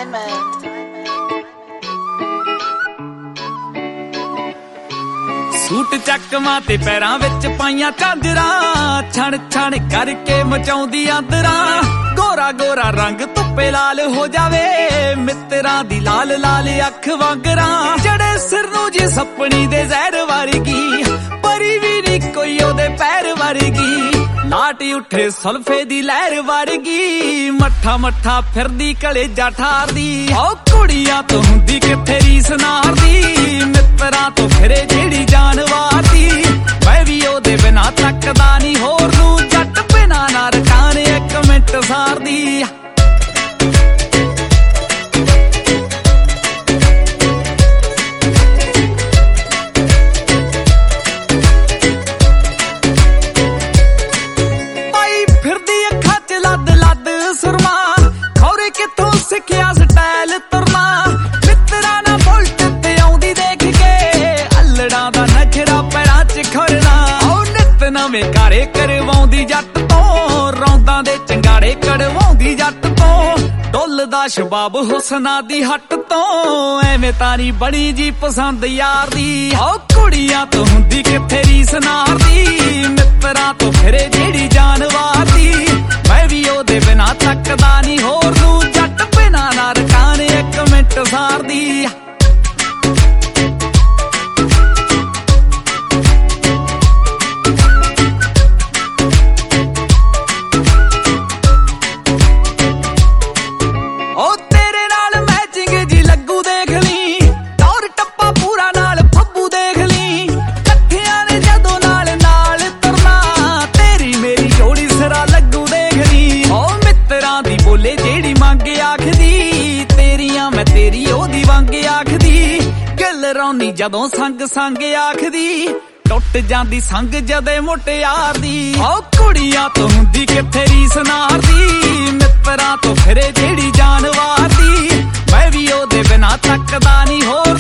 Suit चकमा ते पैरां विच पाइयां झांजरां, छण छण करके मचाउंदी आंदरां। गोरा गोरा रंग धुप्पे लाल हो जावे, मित्तरां दी लाल लाल अख वांगरां। जड़े सिर नूं जी सपनी दे जहर वर्गी, परी भी नी कोई ओदे पैर वर्गी। लाटी उठे सुल्फे दी लहर वर्गी, मट्ठा मट्ठा फिरदी कलेजा ठारदी। ओ कुड़ियां तो हुंदी किथे रीस नारदी, मित्तरां तो फिरे जेड़ी जान वारदी। मैं भी ओदे बिना तकदा नी होर नूं, जट बिना ना रखान एक मिंट सारदी। सुरमा खौरे किथों सिखिया स्टाइल तुरना, मित्तरां ना बुलट ते आउंदी देख के, अल्लड़ां दा नखरा पैरां च खड़ना। ओ नित नवें कारे करवाउंदी जट तों, रौंदां दे चंगाड़े कड़वाउंदी जट तों। डुलदा शबाब हुस्ना दी हट तों, एवें तारी बड़ी जी पसंद यार दी। ओ कुड़ियां तो हुंदी किथे रीस नारदी, मित्तरां तो फिरे जेड़ी जान वारदी। मैं भी ओदे बिना तकदा नी होर नूं, जट बिना ना रखान एक मिंट सारदी। ओ तेरे नाल मैचिंग जी लगू देख ली, टौर टप्पा पूरा नाल फब्बू देख ली। कट्ठियां ने जदों नाल नाल तुरना, तेरी मेरी जोड़ी सिरा लगू देख ली। ओ मित्तरां दी बोले जेड़ी मंगे आखदी, तेरियां मैं तेरी ओदी वांगे आखदी। गिल रौनी जदों संग संग आखदी, टुट जांदी संग जदे मुटियार दी। ओ कुड़ियां तो हुंदी किथे रीस नारदी, मित्तरां तो फिरे जेड़ी जान वारदी। मैं भी ओदे बिना तकदा नी हो